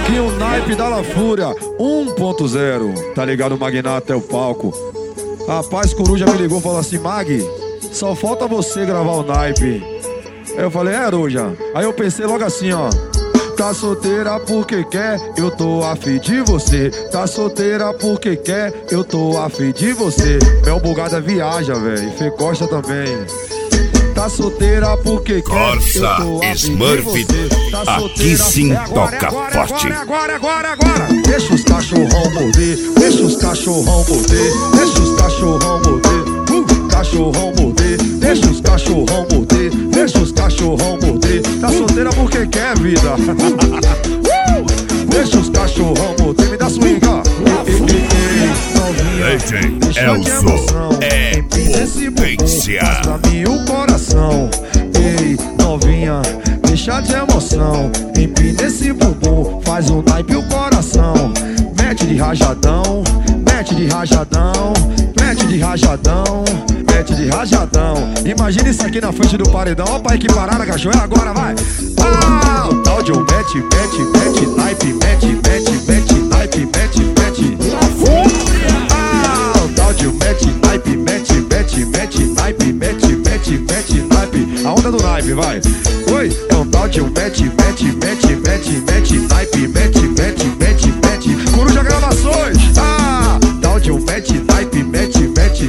Que o naipe da La Fúria 1.0. Tá ligado, o Magnata é o palco. Rapaz, Coruja me ligou e falou assim: Mag, só falta você gravar o naipe. Aí eu falei: é, Aruja. Aí eu pensei logo assim, ó: tá solteira porque quer, eu tô afim de você. Tá solteira porque quer, eu tô afim de você. Mel Bugada viaja, velho, Fê Costa também. Tá solteira porque quer, Corsa eu tô afim Smurf, de você. Tá aqui sim toca forte. Agora. Deixa os cachorrão morder, deixa os cachorrão morder, deixa os cachorrão morder, cachorrão morder, deixa os cachorrão morder, deixa os cachorrão morder. Tá solteira porque quer, vida. Deixa os cachorrão morder, me dá swing, ó. DJ Elzo é potência. Faz pra mim o coração. Ei, novinha, deixa de emoção. Empina esse bumbum, faz um naipe o coração. Mete de rajadão, mete de rajadão, mete de rajadão, mete de rajadão. Imagina isso aqui na frente do paredão. Ó, pai, que parada, cachorro, é agora, vai. Ah, o tal de um mete, naipe, mete, naipe, mete. Ah, o tal de um mete, naipe, naipe, mete, naipe. A onda do naipe, vai. Oi, é um tal de um mete, naipe, mete. Coruja Gravações. Ah, tal de um mete, naipe, mete.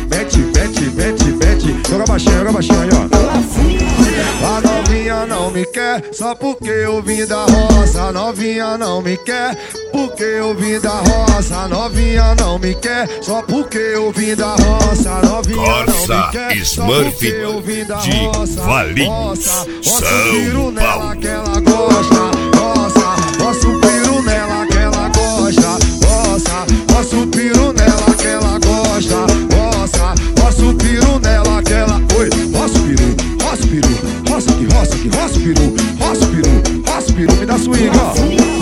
Joga baixinho aí, ó. A novinha não me quer só porque eu vim da roça. A novinha não me quer porque eu vim da roça. A novinha não me quer só porque eu vim da roça. A novinha não me quer só porque eu vim da roça. Valinhos, São nela Paulo. que ela gosta. Posso piro nela que ela gosta. Posso piro nela que ela gosta. Posso piro nela que ela. Oi, posso piru. Roça peru, me dá swing, ó.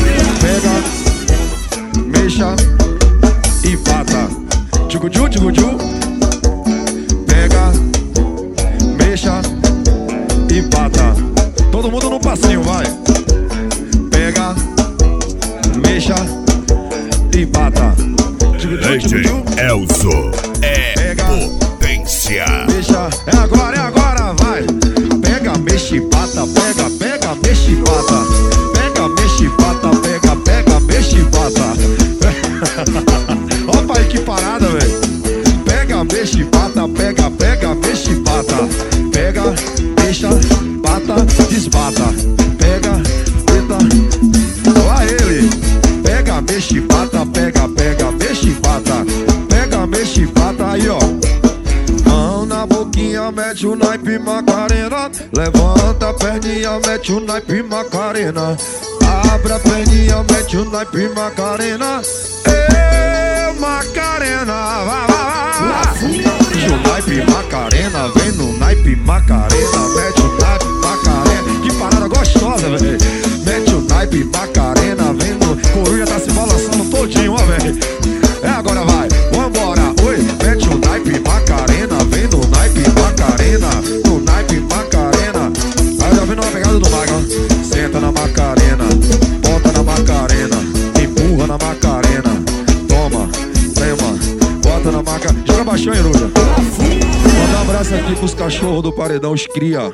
Pega, mexa e pata. Tchugu-tchu. Pega, mexa e pata. Todo mundo no passinho, vai. Pega, mexa e pata. DJ Elzo é potência. Mexa, é agora, vai. Pega, mexe e pata, pega, mexe e pata. Pega, mexe e pata, pega, mexe e pata. Ó, pai, que parada, velho. Pega, mexe e pata, pega, mexe e pata. Pega, mexa, pata, desbata. Pega, eita, ó ele. Pega, mexe e pata, pega, mexe e pata. Pega, mexe e pata, aí, ó. Mão na boquinha, mete o naipe Macarena. Levanta a perninha, mete o naipe Macarena. Abre a perninha, mete o naipe Macarena. Ê, Macarena, vai. Mete o naipe Macarena, vem no naipe Macarena. Mete o naipe Macarena. Que parada gostosa, velho. Mete o naipe Macarena, vem no. Coruja tá se balançando todinho, ó, velho. É, agora vai, vambora. Oi, mete o naipe Macarena, vem no naipe Macarena. No naipe Macarena. Aí já vem uma pegada do Maga. Senta na Macarena, bota na Macarena, empurra na Macarena. Toma, bota na Macarena. Joga baixão aí, Ruja. Manda um abraço aqui pros cachorros do Paredão, os cria.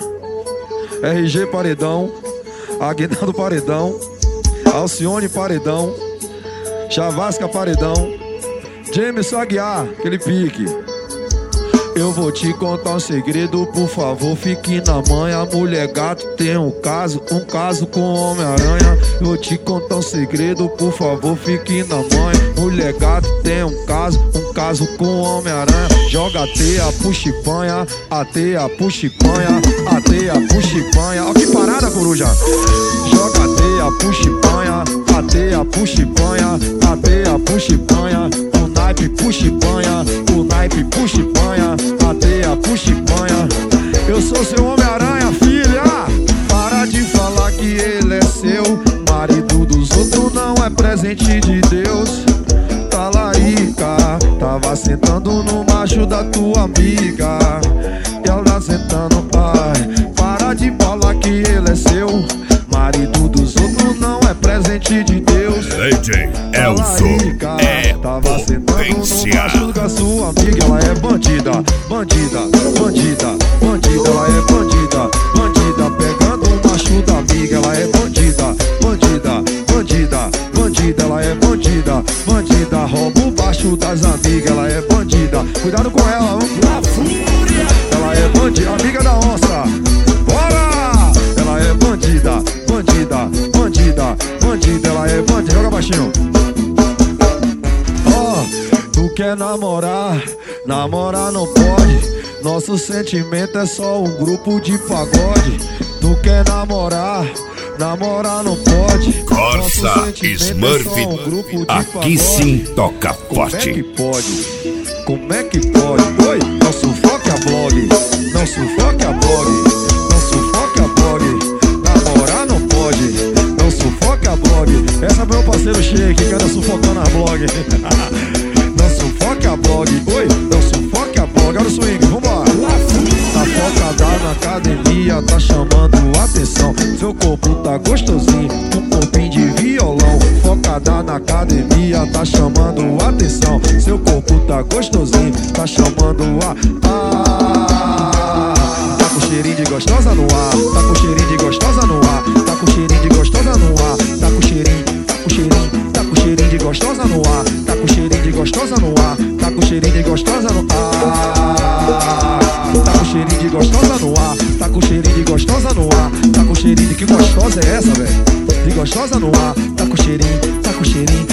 RG Paredão, Aguinaldo Paredão, Alcione Paredão, Chavasca Paredão, Jameson Aguiar, aquele pique. Eu vou te contar um segredo, por favor, fique na manha. Mulher gato tem um caso com Homem-Aranha. Eu vou te contar um segredo, por favor, fique na manha. Mulher gato tem um caso com Homem-Aranha. Joga a teia, puxa e panha, a teia, puxa e panha, a teia, puxa e panha. Ó que parada, Coruja. Joga a teia, puxa e panha, a teia, puxa e panha, a teia, puxa e panha. O naipe puxa e panha, o naipe puxa e panha, a teia puxa e panha. Eu sou seu Homem-Aranha, filha. Para de falar que ele é seu. Marido dos outros não é presente de Deus. Talarica, tava sentando no macho da tua amiga. E ela sentando, pai. Para de falar que ele é seu. Marido dos outros não é presente. presente de Deus. DJ Elzo é tava sentando potência. no macho da sua amiga. Ela é bandida, bandida, bandida, bandida. Ela é bandida, bandida, pegando o macho da amiga. Ela é bandida, bandida, bandida, bandida. Ela é bandida, bandida, rouba o baixo das amigas. Ela é bandida, cuidado com ela, ela é bandida, amiga da onça. Bora! Ela é bandida, bandida, bandida, bandida. Ela é bandida, joga baixinho. Tu quer namorar, namorar não pode. Nosso sentimento é só um grupo de pagode. Tu quer namorar, namorar não pode. Corsa Smurf, aqui sim toca forte. Como é que pode? Como é que pode? Oi, não sufoque a blog, não sufoque a blog, não sufoque a blog. Namorar não pode, não sufoque a blog. Essa é meu parceiro Shake, que anda sufocando a blog. Não sufoque a blog, oi, não sufoque a blog. Olha o swing, vambora. Tá focada na academia, tá chamando atenção. Seu corpo tá gostosinho, um corpinho de violão. Focada na academia, tá chamando atenção. Seu corpo tá gostosinho, tá chamando tá com cheirinho de gostosa no ar, tá com cheirinho de gostosa no ar, tá com cheirinho de gostosa no ar, tá com cheirinho, tá com cheirinho, tá com cheirinho de gostosa no ar, tá com cheirinho de gostosa no ar, tá com cheirinho de gostosa no ar, tá com cheirinho de gostosa no ar, tá com cheirinho de gostosa no ar, tá com cheirinho de que gostosa é essa, velho? De gostosa no ar, tá com cheirinho, tá com cheirinho.